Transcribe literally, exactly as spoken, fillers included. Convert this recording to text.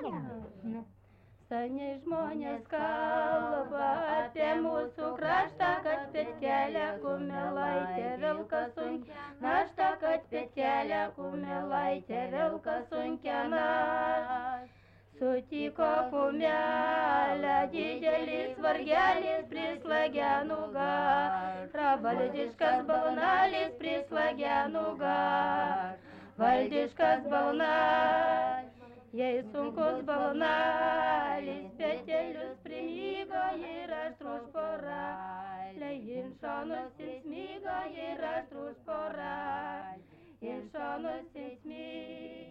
Seniai žmonės kalba apie mūsų kraštą, kad petkelė kumelaitė vilka sunkia naštą, kad petkelė kumelaitė vilka sunkia naštą. Sutiko kumelę didelis vargelis prislagė nugarą, valdiškas balnalis prislagė nugarą, valdiškas balnalis. Jei sunkus balnalis petelius primygo ir aštrus poralė, in šonus įsmygo ir aštrus poralė, in šonus įsmygo.